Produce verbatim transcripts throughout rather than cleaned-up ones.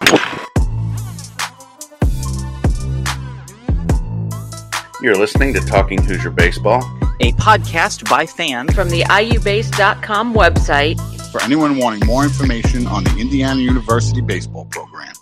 You're listening to Talking Hoosier Baseball, a podcast by fans from the I U base dot com website. For anyone wanting more information on the Indiana University baseball program.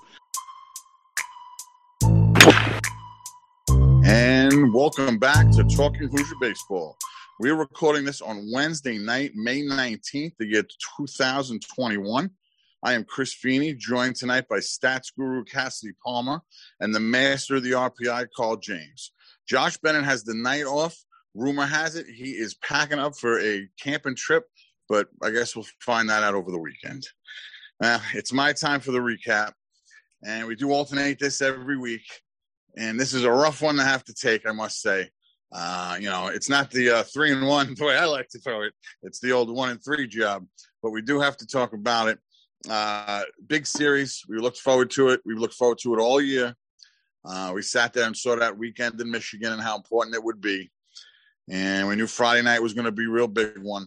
And welcome back to Talking Hoosier Baseball. We are recording this on Wednesday night, May nineteenth, the year two thousand twenty-one. I am Chris Feeney, joined tonight by stats guru Cassidy Palmer and the master of the R P I, Carl James. Josh Bennett has the night off. Rumor has it he is packing up for a camping trip, but I guess we'll find that out over the weekend. Uh, it's my time for the recap, and we do alternate this every week, and this is a rough one to have to take, I must say. Uh, you know, it's not the uh, three and one the way I like to throw it. It's the old one and three job, but we do have to talk about it. Uh, big series. We looked forward to it. We looked forward to it all year. Uh, we sat there and saw that weekend in Michigan and how important it would be. And we knew Friday night was going to be a real big one.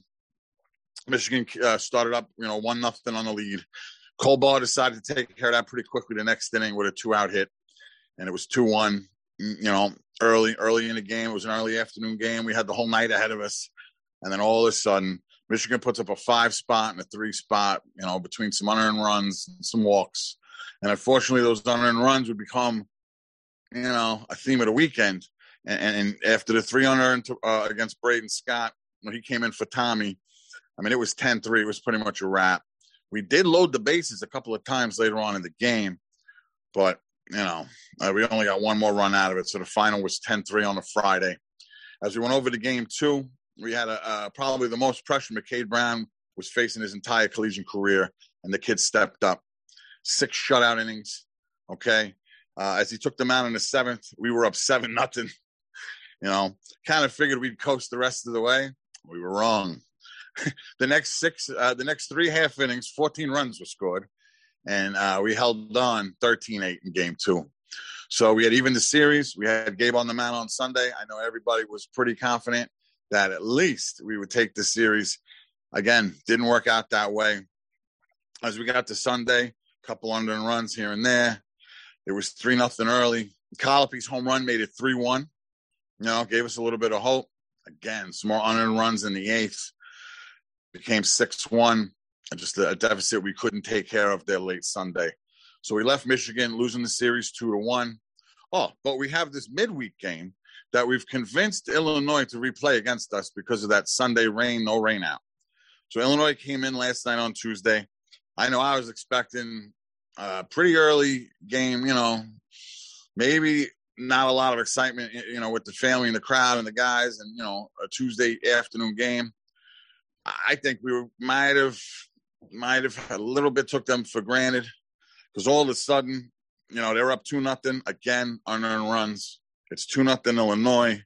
Michigan uh, started up, you know, one nothing on the lead. Colbar decided to take care of that pretty quickly the next inning with a two-out hit. And it was two one, you know, early, early in the game. It was an early afternoon game. We had the whole night ahead of us. And then all of a sudden, Michigan puts up a five spot and a three spot, you know, between some unearned runs and some walks. And unfortunately, those unearned runs would become, you know, a theme of the weekend. And, and after the three unearned uh, against Braden Scott, when he came in for Tommy, I mean, it was ten three. It was pretty much a wrap. We did load the bases a couple of times later on in the game, but, you know, uh, we only got one more run out of it. So the final was ten three on a Friday. As we went over to game two, we had a, uh, probably the most pressure McCade Brown was facing his entire collegiate career, and the kid stepped up. Six shutout innings, okay? Uh, as he took them out in the seventh, we were up seven nothing. You know, kind of figured we'd coast the rest of the way. We were wrong. the next six, uh, the next three half innings, fourteen runs were scored, and uh, we held on thirteen eight in game two. So we had even the series. We had Gabe on the mound on Sunday. I know everybody was pretty confident that at least we would take the series. Again, didn't work out that way. As we got to Sunday, a couple under runs here and there. It was three nothing early. Colopy's home run made it three one. You know, gave us a little bit of hope. Again, some more unearned runs in the eighth. Became six one. Just a deficit we couldn't take care of there late Sunday. So we left Michigan losing the series two to one. Oh, but we have this midweek game that we've convinced Illinois to replay against us because of that Sunday rain, no rain out. So Illinois came in last night on Tuesday. I know I was expecting a pretty early game, you know, maybe not a lot of excitement, you know, with the family and the crowd and the guys and, you know, a Tuesday afternoon game. I think we were, might have, might have a little bit took them for granted because all of a sudden, you know, they're up two nothing again, unearned runs. It's two nothing Illinois.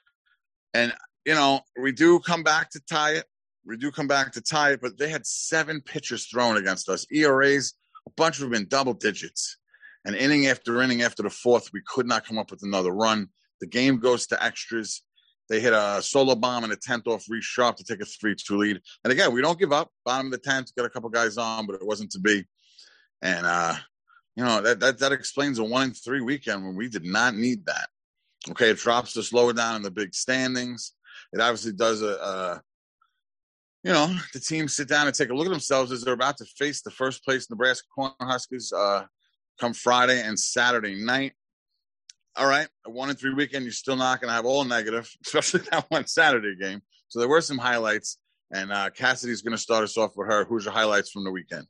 And, you know, we do come back to tie it. We do come back to tie it, but they had seven pitchers thrown against us. E R As, a bunch of them in double digits. And inning after inning after the fourth, we could not come up with another run. The game goes to extras. They hit a solo bomb in the tenth off Reese Sharp to take a three two lead. And again, we don't give up. Bottom of the tenth, got a couple guys on, but it wasn't to be. And, uh, you know, that, that, that explains a one and three weekend when we did not need that. Okay, it drops us lower down in the big standings. It obviously does a, a you know, the teams sit down and take a look at themselves as they're about to face the first place Nebraska Cornhuskers uh, come Friday and Saturday night. All right, a one and three weekend, you're still not going to have all negative, especially that one Saturday game. So there were some highlights, and uh, Cassidy's going to start us off with her Hoosier highlights from the weekend.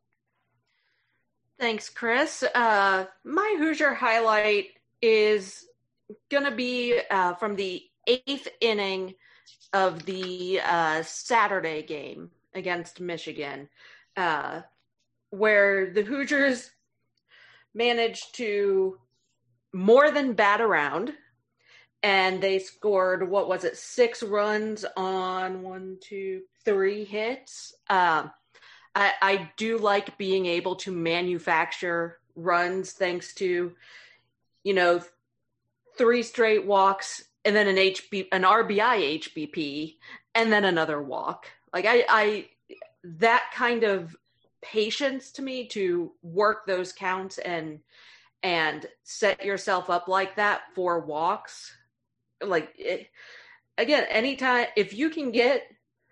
Thanks, Chris. Uh, my Hoosier highlight is going to be uh, from the eighth inning of the uh, Saturday game against Michigan, uh, where the Hoosiers managed to more than bat around, and they scored, what was it, six runs on one, two, three hits. Um, I, I do like being able to manufacture runs thanks to, you know, three straight walks and then an H B, an R B I H B P, and then another walk. Like I, I, that kind of patience to me to work those counts and and set yourself up like that for walks. Like, it, again, anytime, if you can get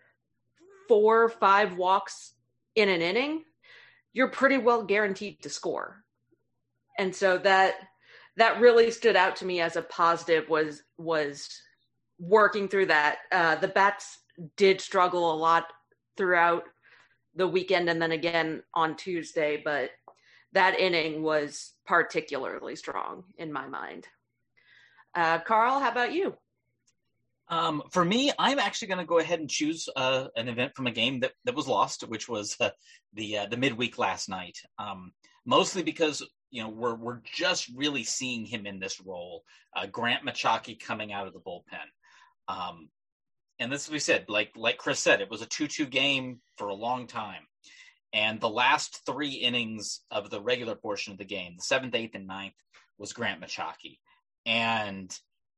four or five walks in an inning, you're pretty well guaranteed to score. And so that that really stood out to me as a positive, was was working through that. Uh, the bats did struggle a lot throughout the weekend and then again on Tuesday, but that inning was particularly strong in my mind. Uh, Carl, how about you? Um, for me, I'm actually going to go ahead and choose uh, an event from a game that, that was lost, which was uh, the uh, the midweek last night. Um, mostly because, you know, we're we're just really seeing him in this role. Uh, Grant Machaki coming out of the bullpen. Um, and this, we said, like like Chris said, it was a two two game for a long time. And the last three innings of the regular portion of the game, the seventh, eighth, and ninth, was Grant Machaki. And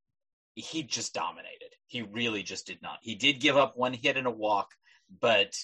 he just dominated. He really just did not. He did give up one hit and a walk, but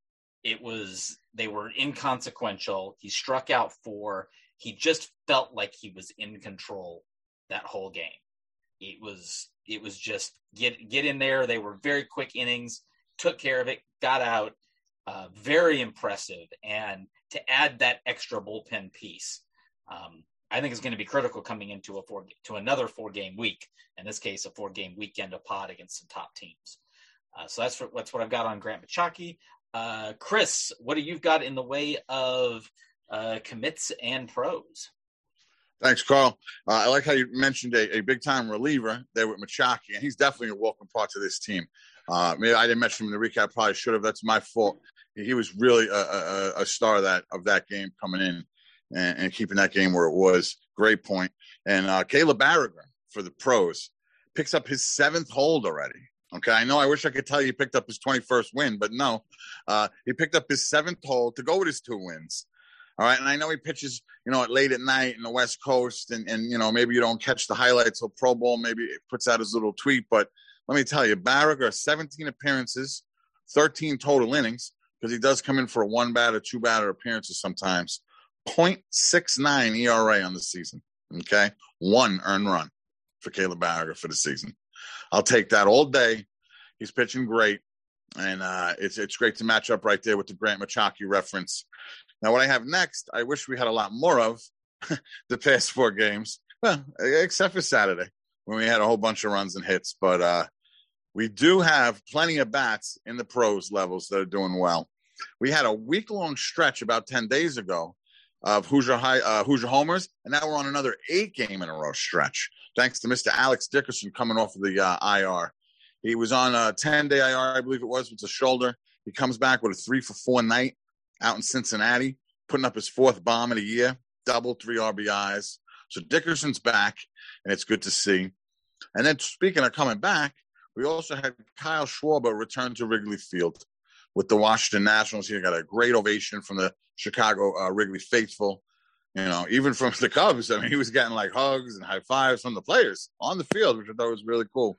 it was, they were inconsequential. He struck out four. He just felt like he was in control that whole game. It was, it was just get, get in there. They were very quick innings, took care of it, got out. Uh, very impressive. And to add that extra bullpen piece, um, I think is going to be critical coming into a four to another four game week. In this case, a four game weekend of pod against some top teams. Uh, so that's what, that's what I've got on Grant Machaki. Uh, Chris, what do you've got in the way of uh, commits and pros? Thanks, Carl. Uh, I like how you mentioned a, a big time reliever there with Machaki, and he's definitely a welcome part to this team. Uh, maybe I didn't mention him in the recap. Probably should have. That's my fault. He was really a, a, a star of that of that game coming in and, and keeping that game where it was. Great point. And uh, Caleb Barriger for the pros picks up his seventh hold already. Okay, I know. I wish I could tell you he picked up his twenty-first win, but no, uh, he picked up his seventh hold to go with his two wins. All right, and I know he pitches, you know, late at night in the West Coast, and and you know maybe you don't catch the highlights till Pro Bowl. Maybe it puts out his little tweet, but let me tell you, Barriger, seventeen appearances, thirteen total innings, because he does come in for a one batter, two batter appearances sometimes. point six nine E R A on the season. Okay, one earned run for Caleb Barriger for the season. I'll take that all day. He's pitching great, and uh, it's it's great to match up right there with the Grant Machaki reference. Now, what I have next, I wish we had a lot more of the past four games, well, except for Saturday when we had a whole bunch of runs and hits. But uh, we do have plenty of bats in the pros levels that are doing well. We had a week-long stretch about ten days ago of Hoosier High, uh, Hoosier homers, and now we're on another eight-game-in-a-row stretch, thanks to Mister Alex Dickerson coming off of the uh, I R. He was on a ten-day I R, I believe it was, with a shoulder. He comes back with a three for four night out in Cincinnati, putting up his fourth bomb of the year, double three R B Is. So Dickerson's back, and it's good to see. And then speaking of coming back, we also had Kyle Schwarber return to Wrigley Field with the Washington Nationals. He got a great ovation from the Chicago uh, Wrigley faithful. You know, even from the Cubs. I mean, he was getting like hugs and high fives from the players on the field, which I thought was really cool.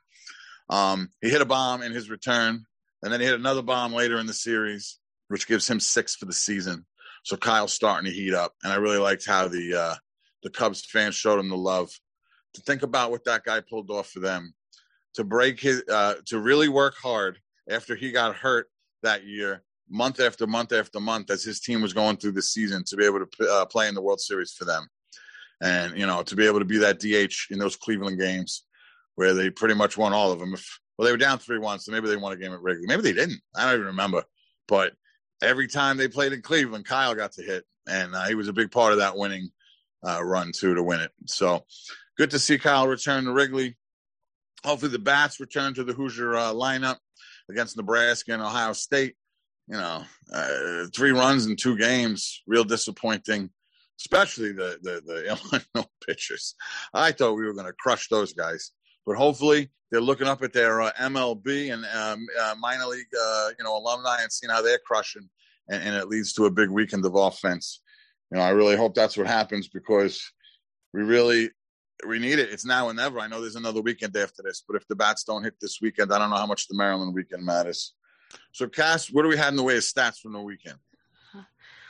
Um, he hit a bomb in his return, and then he hit another bomb later in the series, which gives him six for the season. So Kyle's starting to heat up, and I really liked how the uh, the Cubs fans showed him the love. To think about what that guy pulled off for them, to break his, uh, to really work hard after he got hurt that year, month after month after month, as his team was going through the season, to be able to uh, play in the World Series for them, and you know, to be able to be that D H in those Cleveland games where they pretty much won all of them. If, well, they were down three one, so maybe they won a game at Wrigley. Maybe they didn't. I don't even remember, but every time they played in Cleveland, Kyle got to hit, and uh, he was a big part of that winning uh, run, too, to win it. So good to see Kyle return to Wrigley. Hopefully the bats return to the Hoosier uh, lineup against Nebraska and Ohio State. You know, uh, three runs in two games, real disappointing, especially the, the, the Illinois pitchers. I thought we were going to crush those guys. But hopefully they're looking up at their uh, M L B and um, uh, minor league, uh, you know, alumni and seeing how they're crushing, and, and it leads to a big weekend of offense. You know, I really hope that's what happens, because we really we need it. It's now or never. I know there's another weekend after this, but if the bats don't hit this weekend, I don't know how much the Maryland weekend matters. So, Cass, what do we have in the way of stats from the weekend?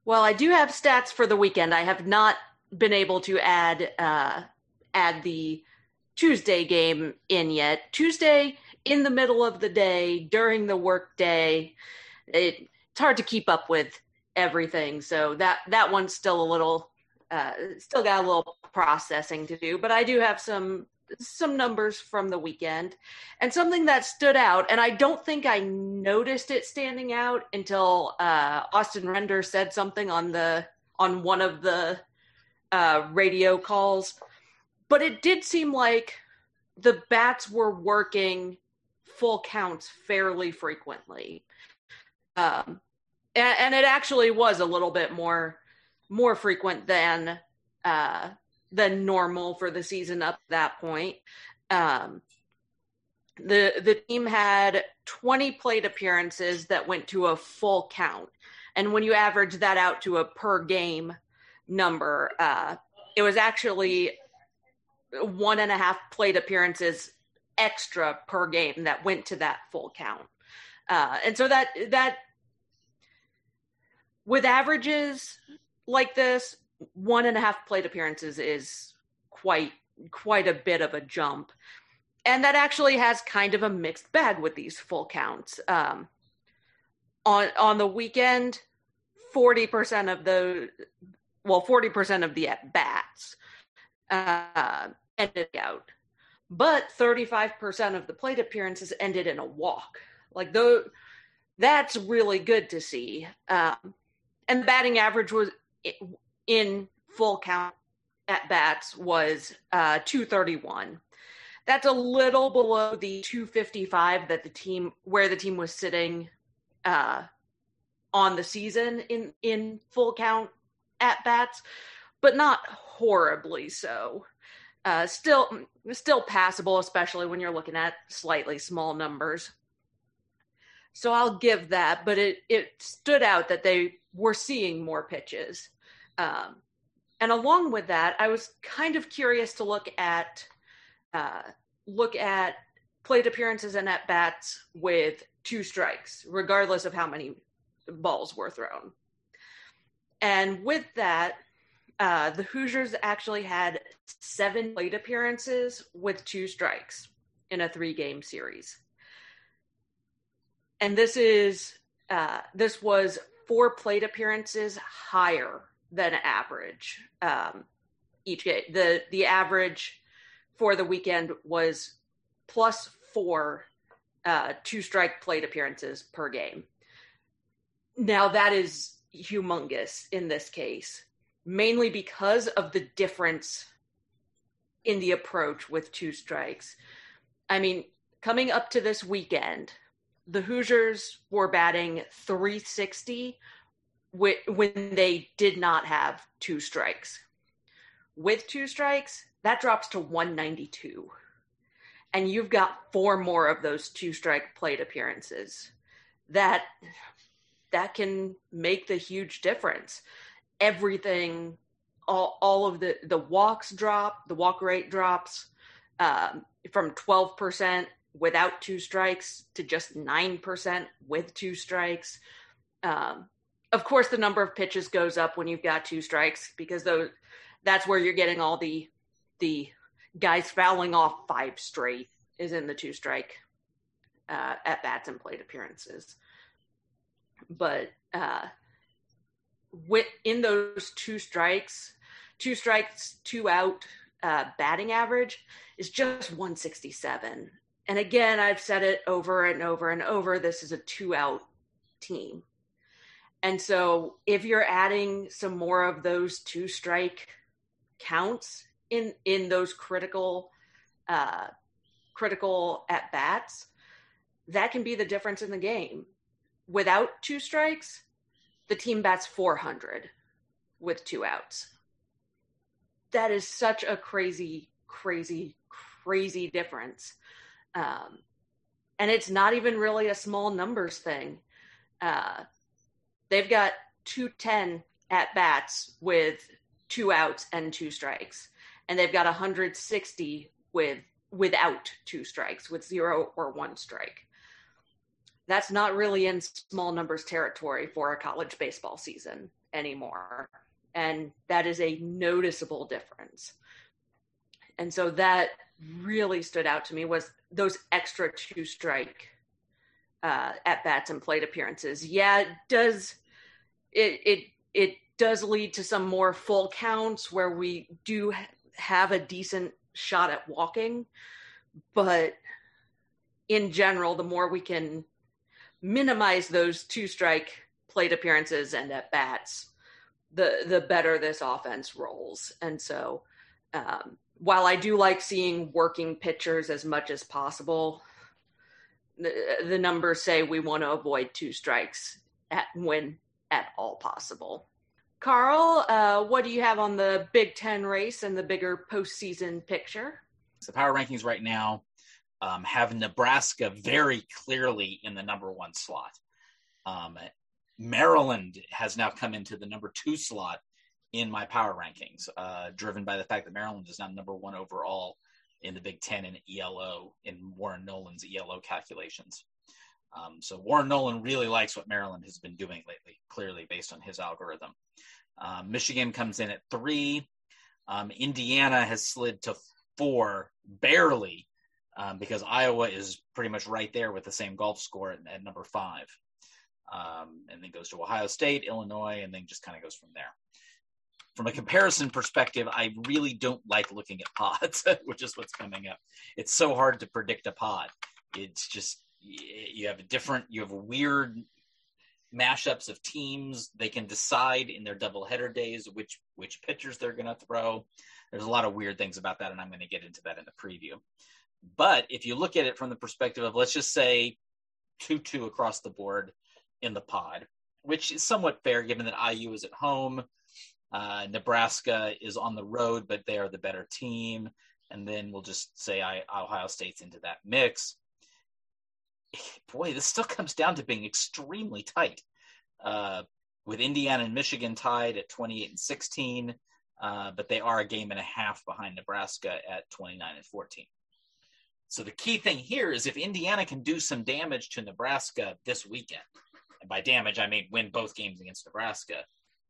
Well, I do have stats for the weekend. I have not been able to add uh, add the Tuesday game in yet. Tuesday in the middle of the day, during the work day, it, it's hard to keep up with everything. So that, that one's still a little, uh, still got a little processing to do. But I do have some some numbers from the weekend, and something that stood out, and I don't think I noticed it standing out until uh, Austin Render said something on the on one of the uh, radio calls, but it did seem like the bats were working full counts fairly frequently, um, and, and it actually was a little bit more more frequent than uh, than normal for the season up to that point. Um, the the team had twenty plate appearances that went to a full count. And when you average that out to a per game number, uh, it was actually one and a half plate appearances extra per game that went to that full count. Uh, and so that that with averages like this, one and a half plate appearances is quite quite a bit of a jump. And that actually has kind of a mixed bag with these full counts. Um, on on the weekend, forty percent of the, well, forty percent of the at-bats uh, ended out. But thirty-five percent of the plate appearances ended in a walk. Like, though, that's really good to see. Um, and the batting average was in full count at bats was uh, two thirty-one. That's a little below the two fifty-five that the team, where the team was sitting uh, on the season in, in full count at bats, but not horribly so. Uh, still, still passable, especially when you're looking at slightly small numbers. So I'll give that, but it, it stood out that they were seeing more pitches. Um, and along with that, I was kind of curious to look at uh, look at plate appearances and at bats with two strikes, regardless of how many balls were thrown. And with that, uh, the Hoosiers actually had seven plate appearances with two strikes in a three-game series. And this is uh, this was four plate appearances higher than average um, each game. The the average for the weekend was plus four uh, two strike plate appearances per game. Now that is humongous in this case, mainly because of the difference in the approach with two strikes. I mean, coming up to this weekend, the Hoosiers were batting three sixty when they did not have two strikes. With two strikes, that drops to one ninety-two. And you've got four more of those two-strike plate appearances. That, that can make the huge difference. Everything, all, all of the, the walks drop, the walk rate drops um, from twelve percent without two strikes to just nine percent with two strikes. Um, of course, the number of pitches goes up when you've got two strikes, because those, that's where you're getting all the the guys fouling off five straight is in the two strike uh, at bats and plate appearances. But uh, with, in those two strikes, two strikes, two out uh, batting average is just one sixty-seven. And again, I've said it over and over and over, this is a two-out team. And so if you're adding some more of those two-strike counts in, in those critical uh, critical at-bats, that can be the difference in the game. Without two strikes, the team bats four hundred with two outs. That is such a crazy, crazy, crazy difference. Um, and it's not even really a small numbers thing. Uh, they've got two ten at bats with two outs and two strikes. And they've got one hundred sixty with without two strikes, with zero or one strike. That's not really in small numbers territory for a college baseball season. anymore. And that is a noticeable difference. And so that really stood out to me was those extra two strike uh, at bats and plate appearances. Yeah, it does it it it does lead to some more full counts where we do have a decent shot at walking, but in general, the more we can minimize those two strike plate appearances and at bats, the the better this offense rolls. And so um, while I do like seeing working pitchers as much as possible, the, the numbers say we want to avoid two strikes at when at all possible. Carl, uh, what do you have on the Big Ten race and the bigger postseason picture? The power rankings right now um, have Nebraska very clearly in the number one slot. Um, Maryland has now come into the number two slot in my power rankings, uh, driven by the fact that Maryland is now number one overall in the Big Ten in E L O, in Warren Nolan's E L O calculations. Um, so Warren Nolan really likes what Maryland has been doing lately, clearly based on his algorithm. Um, Michigan comes in at three. Um, Indiana has slid to four, barely, um, because Iowa is pretty much right there with the same golf score at, at number five. Um, and then goes to Ohio State, Illinois, and then just kind of goes from there. From a comparison perspective, I really don't like looking at pods, which is what's coming up. It's so hard to predict a pod. It's just, you have a different, you have weird mashups of teams. They can decide in their doubleheader days which which pitchers they're going to throw. There's a lot of weird things about that, and I'm going to get into that in the preview. But if you look at it from the perspective of, let's just say, two two across the board in the pod, which is somewhat fair given that I U is at home, uh, Nebraska is on the road, but they are the better team, and then we'll just say I, Ohio State's into that mix. Boy, this still comes down to being extremely tight, uh, with Indiana and Michigan tied at twenty-eight and sixteen, uh, but they are a game and a half behind Nebraska at twenty-nine and fourteen. So the key thing here is if Indiana can do some damage to Nebraska this weekend, and by damage, I mean win both games against Nebraska,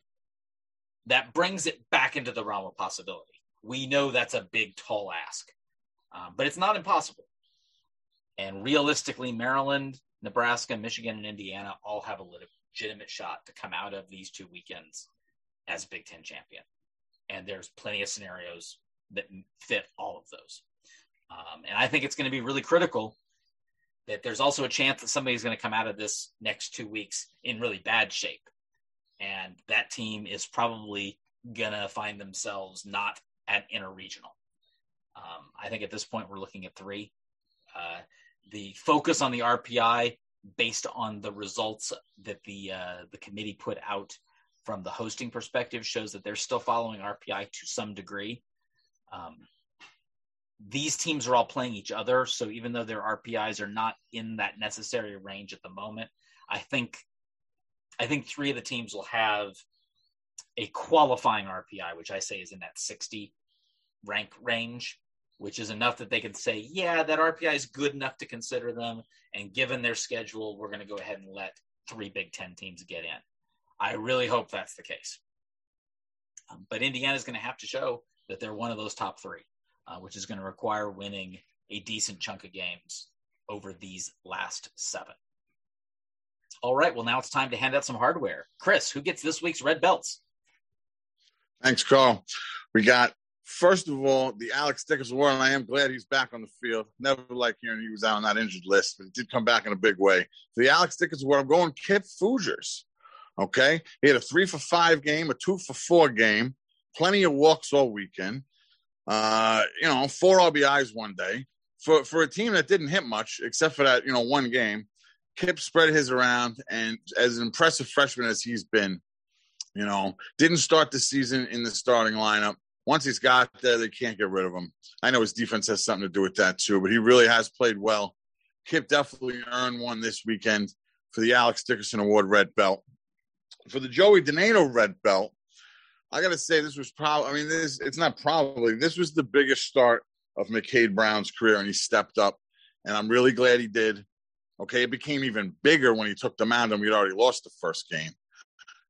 that brings it back into the realm of possibility. We know that's a big, tall ask, um, but it's not impossible. And realistically, Maryland, Nebraska, Michigan, and Indiana all have a legitimate shot to come out of these two weekends as Big Ten champion. And there's plenty of scenarios that fit all of those. Um, and I think it's going to be really critical that there's also a chance that somebody's going to come out of this next two weeks in really bad shape. And that team is probably going to find themselves not at interregional. Um, I think at this point we're looking at three. Uh, the focus on the R P I based on the results that the uh, the committee put out from the hosting perspective shows that they're still following R P I to some degree. Um, these teams are all playing each other, so even though their R P Is are not in that necessary range at the moment, I think I think three of the teams will have a qualifying R P I, which I say is in that sixty rank range, which is enough that they can say, yeah, that R P I is good enough to consider them. And given their schedule, we're going to go ahead and let three Big Ten teams get in. I really hope that's the case. Um, but Indiana is going to have to show that they're one of those top three, uh, which is going to require winning a decent chunk of games over these last seven. All right, well, now it's time to hand out some hardware. Chris, who gets this week's red belts? Thanks, Carl. We got, first of all, the Alex Dickers Award, and I am glad he's back on the field. Never liked hearing he was out on that injured list, but he did come back in a big way. For the Alex Dickers Award, I'm going Kip Fougers. Okay? He had a three for five game, a two for four game, plenty of walks all weekend. Uh, you know, four R B Is one day. For for a team that didn't hit much, except for that, you know, one game, Kip spread his around, and as an impressive freshman as he's been, you know, didn't start the season in the starting lineup. Once he's got there, they can't get rid of him. I know his defense has something to do with that too, but he really has played well. Kip definitely earned one this weekend for the Alex Dickerson Award red belt. For the Joey Donato red belt, I got to say this was probably, I mean, this it's not probably, this was the biggest start of McCade Brown's career, and he stepped up, and I'm really glad he did. Okay, it became even bigger when he took the mound, and we'd already lost the first game.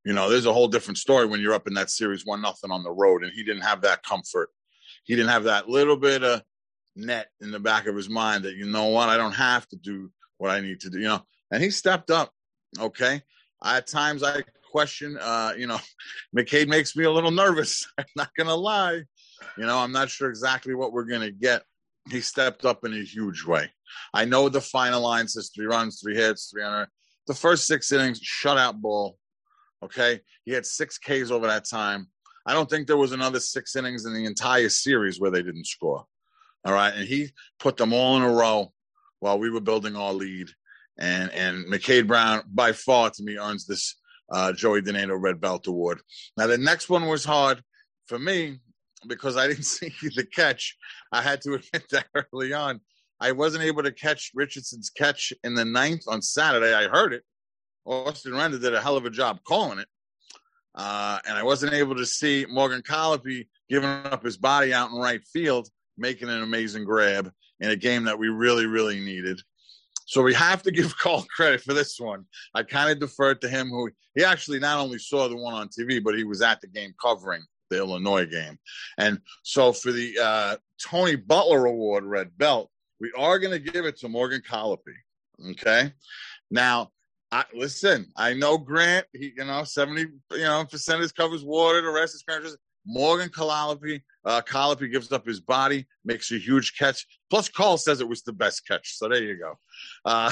You know, there's a whole different story when you're up in that series one nothing on the road, and he didn't have that comfort. He didn't have that little bit of net in the back of his mind that, you know what, I don't have to do what I need to do, you know. And he stepped up, okay? At times I question, uh, you know, McCade makes me a little nervous. I'm not going to lie. You know, I'm not sure exactly what we're going to get. He stepped up in a huge way. I know the final line says three runs, three hits, three hundred. The first six innings, shutout ball. Okay, he had six Ks over that time. I don't think there was another six innings in the entire series where they didn't score. All right, and he put them all in a row while we were building our lead. And and McCade Brown, by far, to me, earns this uh, Joey Donato Red Belt Award. Now, the next one was hard for me because I didn't see the catch. I had to admit that early on. I wasn't able to catch Richardson's catch in the ninth on Saturday. I heard it. Austin Render did a hell of a job calling it. Uh, and I wasn't able to see Morgan Colopy giving up his body out in right field, making an amazing grab in a game that we really, really needed. So we have to give Cole credit for this one. I kind of deferred to him, who he actually not only saw the one on T V, but he was at the game covering the Illinois game. And so for the uh, Tony Butler Award, Red Belt, we are going to give it to Morgan Colopy. Okay? Now, I, listen, I know Grant, he, you know, seventy, you know, percent of his covers water, the rest is scratches. Morgan Colopy, uh, Colopy gives up his body, makes a huge catch. Plus, Carl says it was the best catch. So there you go. Uh,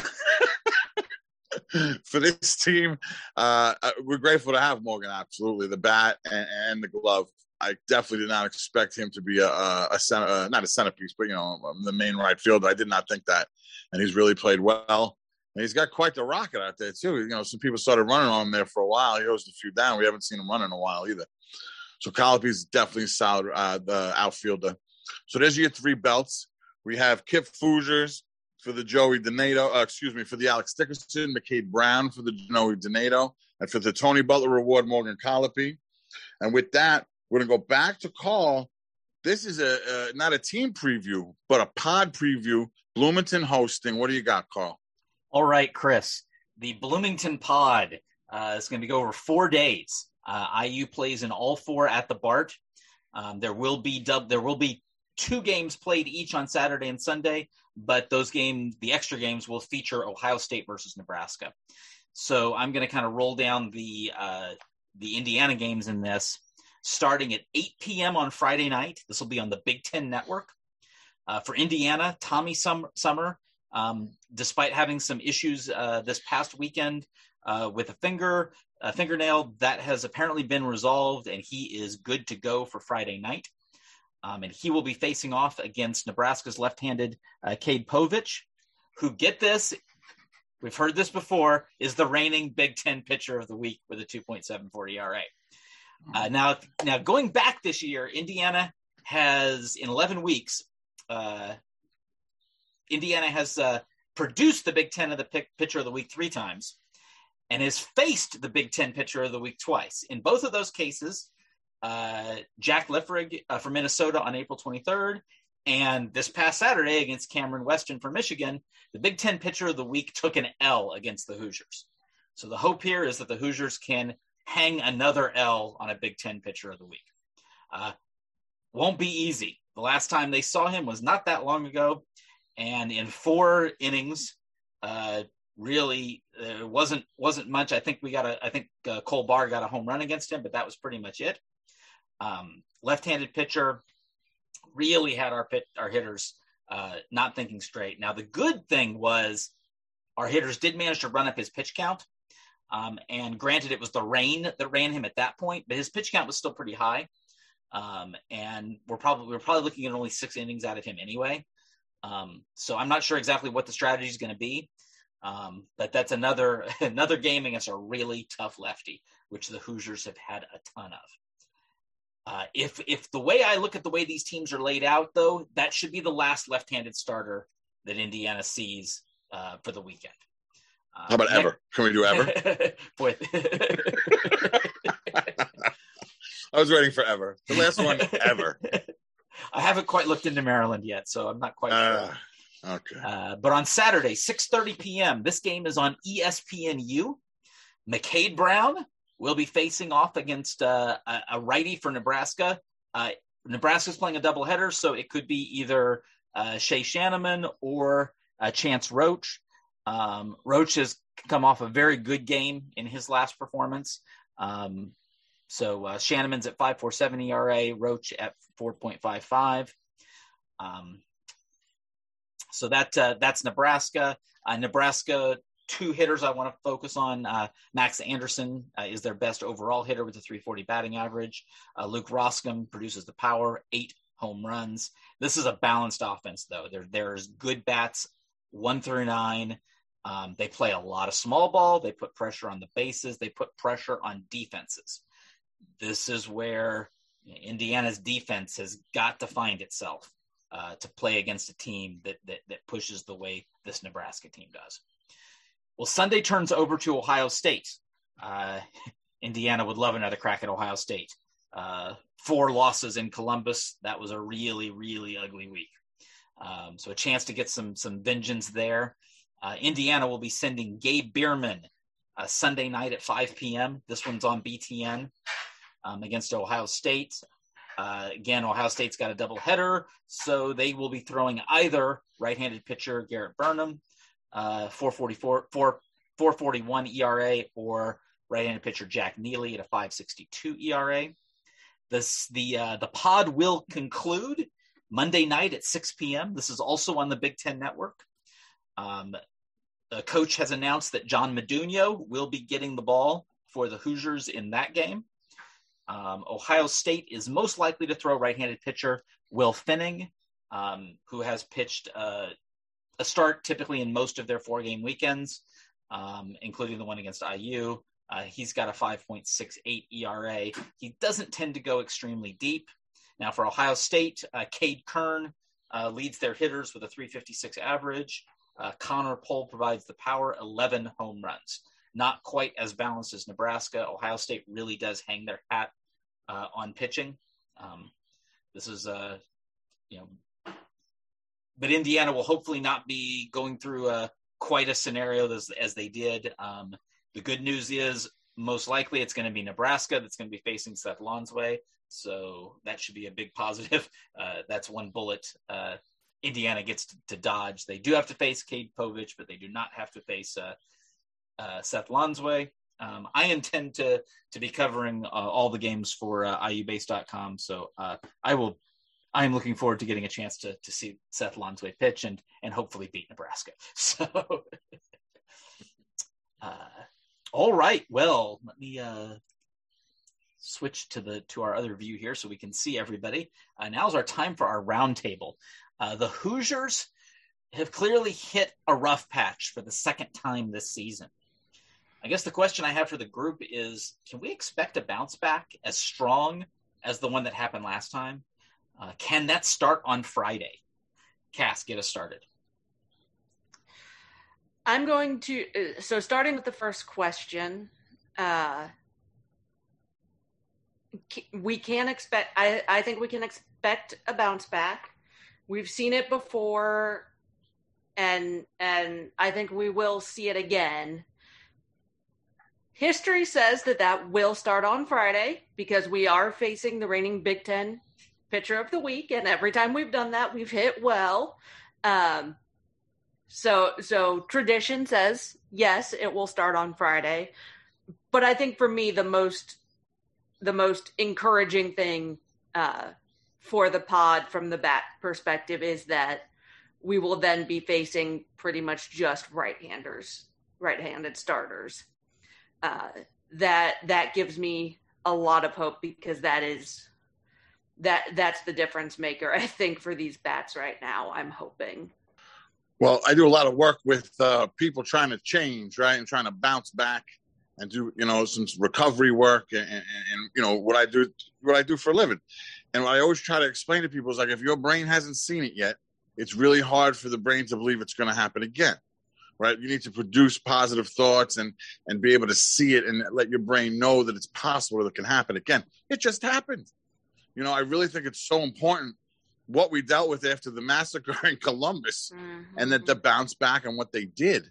for this team, uh, we're grateful to have Morgan, absolutely. The bat and, and the glove. I definitely did not expect him to be a, a, a center, uh, not a centerpiece, but, you know, the main right fielder. I did not think that. And he's really played well. And he's got quite the rocket out there, too. You know, some people started running on him there for a while. He hosed a few down. We haven't seen him run in a while either. So Colopy's definitely solid, uh, the outfielder. So there's your three belts. We have Kip Fougers for the Joey Donato, uh, excuse me, for the Alex Dickerson, McCade Brown for the Joey Donato, and for the Tony Butler Award, Morgan Colopy. And with that, we're going to go back to Carl. This is a uh, not a team preview, but a pod preview. Bloomington hosting. What do you got, Carl? All right, Chris. The Bloomington pod uh, is going to go over four days. Uh, I U plays in all four at the Bart. Um, there will be dub. There will be two games played each on Saturday and Sunday, but those games, the extra games, will feature Ohio State versus Nebraska. So I'm going to kind of roll down the uh, the Indiana games in this, starting at eight p.m. on Friday night. This will be on the Big Ten Network. Uh, for Indiana, Tommy Sum- Summer, um, despite having some issues uh, this past weekend uh, with a finger, a fingernail, that has apparently been resolved, and he is good to go for Friday night. Um, and he will be facing off against Nebraska's left-handed uh, Cade Povich, who, get this, we've heard this before, is the reigning Big Ten pitcher of the week with a two point seven four E R A. Uh, now, now, going back this year, Indiana has, in eleven weeks, uh, Indiana has uh, produced the Big Ten of the pick, pitcher of the week three times and has faced the Big Ten pitcher of the week twice. In both of those cases, uh, Jack Lifrig uh, from Minnesota on April twenty-third, and this past Saturday against Cameron Weston from Michigan, the Big Ten pitcher of the week took an L against the Hoosiers. So the hope here is that the Hoosiers can hang another L on a Big Ten pitcher of the week. Uh, won't be easy. The last time they saw him was not that long ago, and in four innings, uh, really uh, wasn't wasn't much. I think we got a. I think uh, Cole Barr got a home run against him, but that was pretty much it. Um, left-handed pitcher really had our pit, our hitters uh, not thinking straight. Now the good thing was our hitters did manage to run up his pitch count, um, and granted it was the rain that ran him at that point, but his pitch count was still pretty high. Um, and we're probably we're probably looking at only six innings out of him anyway. Um, so I'm not sure exactly what the strategy is going to be, um, but that's another another game against a really tough lefty, which the Hoosiers have had a ton of. Uh, if if the way I look at the way these teams are laid out, though, that should be the last left-handed starter that Indiana sees uh, for the weekend. Uh, How about next, ever? Can we do ever? Boy. I was waiting for ever. The last one, ever. I haven't quite looked into Maryland yet, so I'm not quite uh, sure. Okay. Uh, but on Saturday, six thirty p.m., this game is on E S P N U. McCade Brown will be facing off against uh, a, a righty for Nebraska. Uh, Nebraska's playing a doubleheader, so it could be either uh, Shea Shanneman or uh, Chance Roach. Um, Roach has come off a very good game in his last performance. Um, so uh, Shanneman's at five point four seven E R A, Roach at four point five five. Um, so that uh, that's Nebraska. Uh, Nebraska, two hitters I want to focus on. Uh, Max Anderson uh, is their best overall hitter with a three forty batting average. Uh, Luke Roskam produces the power, eight home runs. This is a balanced offense, though. There, there's good bats, one through nine. Um, they play a lot of small ball. They put pressure on the bases. They put pressure on defenses. This is where Indiana's defense has got to find itself uh, to play against a team that, that that pushes the way this Nebraska team does. Well, Sunday turns over to Ohio State. Uh, Indiana would love another crack at Ohio State. Uh, four losses in Columbus. That was a really, really ugly week. Um, so a chance to get some some vengeance there. Uh, Indiana will be sending Gabe Bierman uh, Sunday night at five p.m. This one's on B T N um, against Ohio State. Uh, again, Ohio State's got a doubleheader, so they will be throwing either right-handed pitcher Garrett Burnham, uh, four forty-four, four forty-one E R A, or right-handed pitcher Jack Neely at a five sixty-two E R A. This, the uh, the pod will conclude Monday night at six p.m. This is also on the Big Ten Network. Um, the coach has announced that John Meduno will be getting the ball for the Hoosiers in that game. Um, Ohio State is most likely to throw right-handed pitcher Will Finning, um, who has pitched uh, a start typically in most of their four-game weekends, um, including the one against I U. Uh, he's got a five point six eight E R A. He doesn't tend to go extremely deep. Now for Ohio State, uh, Cade Kern uh, leads their hitters with a three fifty-six average. Uh, Connor Pohl provides the power, eleven home runs. Not quite as balanced as Nebraska. Ohio State really does hang their hat uh, on pitching. Um, this is, uh, you know, but Indiana will hopefully not be going through a, quite a scenario as, as they did. Um, the good news is most likely it's going to be Nebraska that's going to be facing Seth Lonsway. So that should be a big positive. Uh, that's one bullet uh, Indiana gets to, to dodge. They do have to face Cade Povich, but they do not have to face uh, uh, Seth Lonsway. Um, I intend to to be covering uh, all the games for uh, I U base dot com, so uh, I will. I am looking forward to getting a chance to to see Seth Lonsway pitch and and hopefully beat Nebraska. So, uh, all right. Well, let me uh, switch to the to our other view here so we can see everybody. Uh, now's our time for our roundtable. Uh, the Hoosiers have clearly hit a rough patch for the second time this season. I guess the question I have for the group is, can we expect a bounce back as strong as the one that happened last time? Uh, can that start on Friday? Cass, get us started. I'm going to, uh, so starting with the first question, uh, we can expect, I, I think we can expect a bounce back. We've seen it before, and and I think we will see it again. History says that that will start on Friday because we are facing the reigning Big Ten pitcher of the week, and every time we've done that, we've hit well. Um, so so tradition says, yes, it will start on Friday. But I think for me, the most the most encouraging thing uh for the pod from the bat perspective is that we will then be facing pretty much just right-handers, right-handed starters. Uh, that that gives me a lot of hope because that is that that's the difference maker, I think, for these bats right now. I'm hoping. Well, I do a lot of work with uh, people trying to change, right, and trying to bounce back and do, you know, some recovery work and, and, and you know what I do, what I do for a living. And what I always try to explain to people is like, if your brain hasn't seen it yet, it's really hard for the brain to believe it's going to happen again, right? You need to produce positive thoughts and and be able to see it and let your brain know that it's possible that it can happen again. It just happened. You know, I really think it's so important what we dealt with after the massacre in Columbus mm-hmm. and that the bounce back and what they did.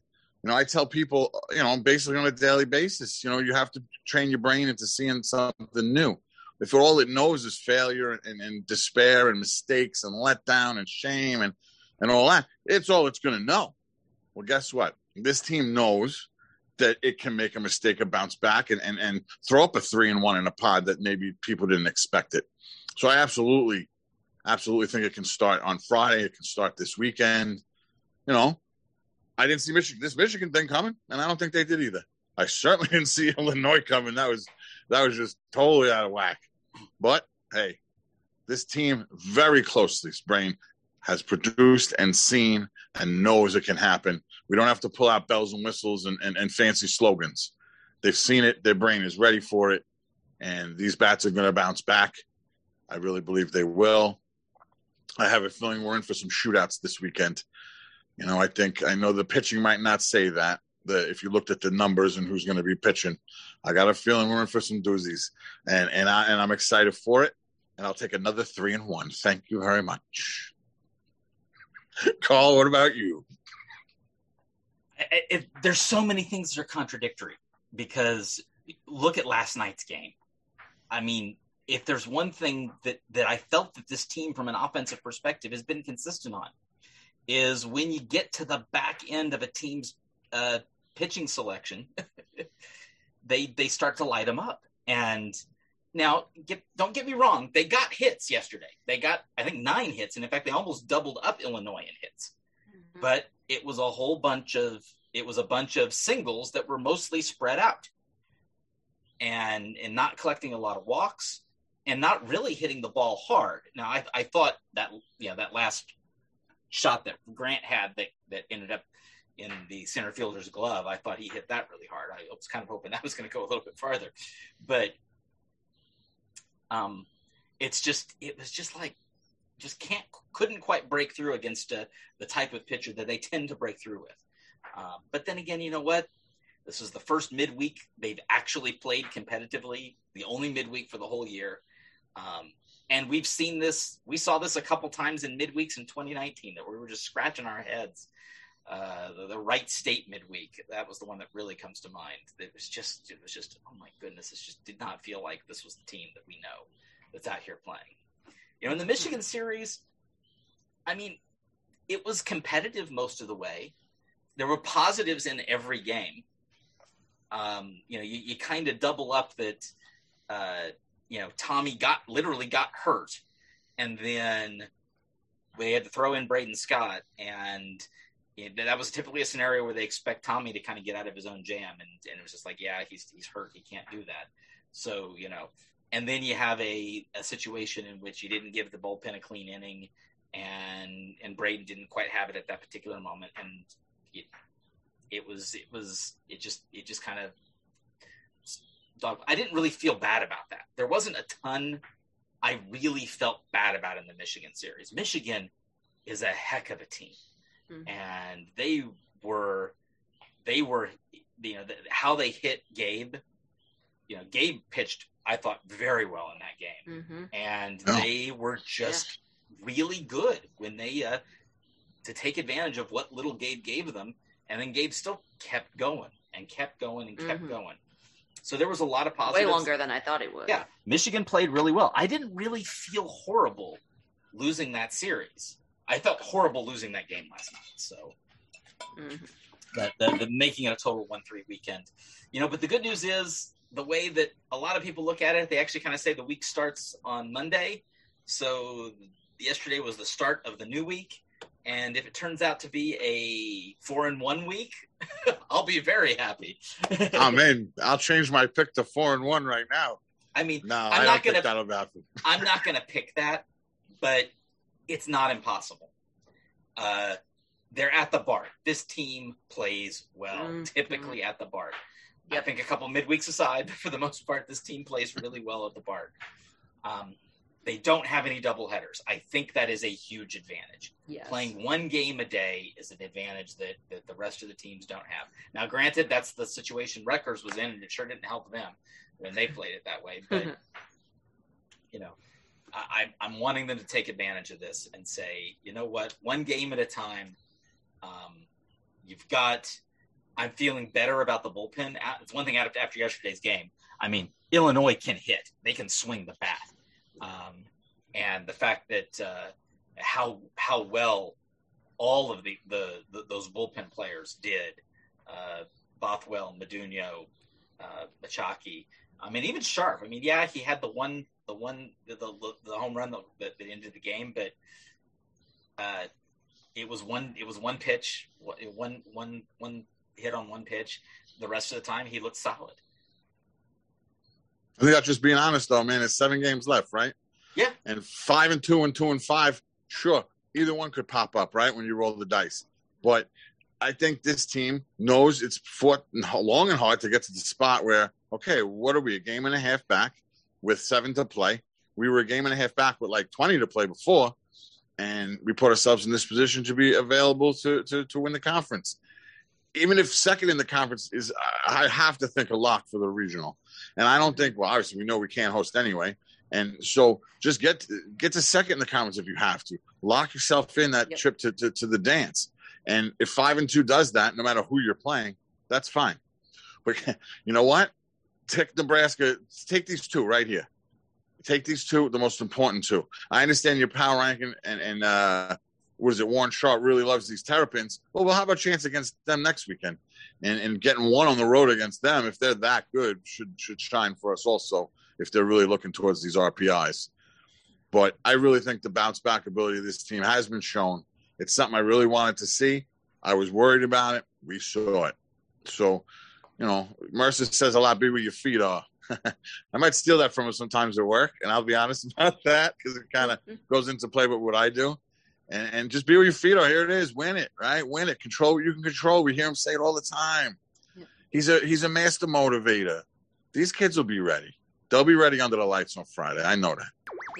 You know, I tell people, you know, basically on a daily basis, you know, you have to train your brain into seeing something new. If all it knows is failure and, and despair and mistakes and letdown and shame and, and all that, it's all it's going to know. Well, guess what? This team knows that it can make a mistake and bounce back and, and, and throw up a three and one in a pod that maybe people didn't expect it. So I absolutely, absolutely think it can start on Friday. It can start this weekend. You know, I didn't see Michigan, this Michigan thing coming, and I don't think they did either. I certainly didn't see Illinois coming. That was that was just totally out of whack. But hey, this team very closely, Brain, has produced and seen and knows it can happen. We don't have to pull out bells and whistles and, and, and fancy slogans. They've seen it. Their brain is ready for it, and these bats are going to bounce back. I really believe they will. I have a feeling we're in for some shootouts this weekend. You know, I think, I know the pitching might not say that, the, if you looked at the numbers and who's going to be pitching. I got a feeling we're in for some doozies, and and, I, and I'm excited for it, and I'll take another three and one. Thank you very much. Carl, what about you? It, it, there's so many things that are contradictory, because look at last night's game. I mean, if there's one thing that, that I felt that this team from an offensive perspective has been consistent on, is when you get to the back end of a team's uh, pitching selection, they they start to light them up. And now, get, don't get me wrong, they got hits yesterday. They got, I think, nine hits, and in fact, they almost doubled up Illinois in hits. Mm-hmm. But it was a whole bunch of it was a bunch of singles that were mostly spread out, and and not collecting a lot of walks, and not really hitting the ball hard. Now, I I thought that you know that last shot that Grant had that, that ended up in the center fielder's glove, I thought he hit that really hard. I was kind of hoping that was going to go a little bit farther, but um, it's just, it was just like, just can't, couldn't quite break through against uh, the type of pitcher that they tend to break through with. Um, but then again, you know what? This is the first midweek they've actually played competitively, the only midweek for the whole year. Um, And we've seen this, we saw this a couple times in midweeks in twenty nineteen that we were just scratching our heads. Uh, the, the Wright State midweek, that was the one that really comes to mind. It was just, it was just, oh my goodness, it just did not feel like this was the team that we know that's out here playing. You know, in the Michigan series, I mean, it was competitive most of the way. There were positives in every game. Um, you know, you, you kind of double up that, uh, you know, Tommy got literally got hurt, and then they had to throw in Braden Scott, and you know, that was typically a scenario where they expect Tommy to kind of get out of his own jam, and, and it was just like, yeah, he's he's hurt, he can't do that. So, you know, and then you have a, a situation in which you didn't give the bullpen a clean inning, and and Braden didn't quite have it at that particular moment, and it it was it was it just it just kind of. Dog, I didn't really feel bad about that. There wasn't a ton I really felt bad about in the Michigan series. Michigan is a heck of a team. Mm-hmm. And they were, they were, you know, the, how they hit Gabe, you know, Gabe pitched, I thought, very well in that game. Mm-hmm. And oh. they were just yeah. really good when they, uh, to take advantage of what little Gabe gave them. And then Gabe still kept going and kept going and kept mm-hmm. going. So there was a lot of positives. Way longer than I thought it would. Yeah. Michigan played really well. I didn't really feel horrible losing that series. I felt horrible losing that game last night. So mm-hmm. that the, the making it a total one three weekend. You know, but the good news is the way that a lot of people look at it, they actually kind of say the week starts on Monday. So yesterday was the start of the new week. And if it turns out to be a four and one week, I'll be very happy. I'm in. I'll change my pick to four and one right now. I mean, no, I'm I not don't gonna, think that'll happen. I'm not going to pick that, but it's not impossible. Uh, they're at the BART. This team plays well, mm-hmm. typically at the BART. Yep. I think a couple midweeks aside, for the most part, this team plays really well at the BART. Um, They don't have any doubleheaders. I think that is a huge advantage. Yes. Playing one game a day is an advantage that, that the rest of the teams don't have. Now, granted, that's the situation Rutgers was in, and it sure didn't help them when they played it that way. But, you know, I, I'm wanting them to take advantage of this and say, you know what, one game at a time. Um, you've got I'm feeling better about the bullpen. It's one thing after, after yesterday's game. I mean, Illinois can hit. They can swing the bat. Um, and the fact that uh, how how well all of the, the, the those bullpen players did, uh, Bothwell, Meduno, uh, Machaki. I mean, even Sharp. I mean, yeah, he had the one the one the the, the home run that, that ended the game, but uh, it was one it was one pitch, one one one hit on one pitch. The rest of the time, he looked solid. I think that's just being honest, though, man. There's seven games left, right? Yeah. And five and two and two and five, sure, either one could pop up, right, when you roll the dice. But I think this team knows it's fought long and hard to get to the spot where, okay, what are we, a game and a half back with seven to play? We were a game and a half back with like twenty to play before, and we put ourselves in this position to be available to to, to win the conference. Even if second in the conference is, I have to think a lock for the regional. And I don't think, well, obviously we know we can't host anyway. And so just get to, get to second in the conference if you have to. Lock yourself in that yep. trip to, to, to the dance. And if five and two does that, no matter who you're playing, that's fine. But you know what? Take Nebraska, take these two right here. Take these two, the most important two. I understand your power ranking and, and uh, what is it, Warren Sharp really loves these Terrapins. Well, we'll have a chance against them next weekend. And, and getting one on the road against them, if they're that good, should should shine for us also if they're really looking towards these R P Is. But I really think the bounce-back ability of this team has been shown. It's something I really wanted to see. I was worried about it. We saw it. So, you know, Mercer says a lot, be where your feet are. I might steal that from him sometimes at work, and I'll be honest about that because it kind of goes into play with what I do. And, and just be where your feet are. Here it is. Win it, right? Win it. Control what you can control. We hear him say it all the time. Yeah. He's a he's a master motivator. These kids will be ready. They'll be ready under the lights on Friday. I know that.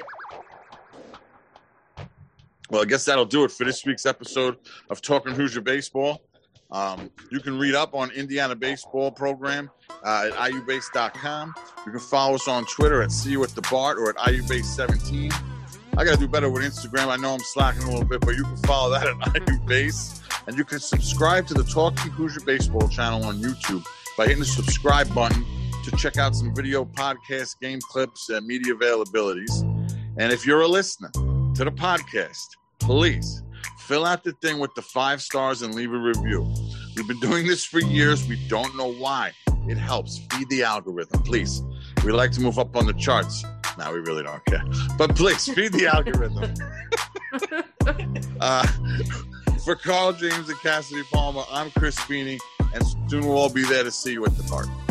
Yeah. Well, I guess that'll do it for this week's episode of Talking Hoosier Baseball. Um, you can read up on Indiana baseball program uh, at I U base dot com. You can follow us on Twitter at See You at the Bart or at I U base seventeen. I got to do better with Instagram. I know I'm slacking a little bit, but you can follow that at I U base. And you can subscribe to the Talking Hoosier Baseball channel on YouTube by hitting the subscribe button to check out some video podcasts, game clips, and media availabilities. And if you're a listener to the podcast, please fill out the thing with the five stars and leave a review. We've been doing this for years. We don't know why. It helps feed the algorithm. Please. We like to move up on the charts. No, we really don't care. But please, feed the algorithm. uh, for Carl James and Cassidy Palmer, I'm Chris Feeney, and soon we'll all be there to see you at the park.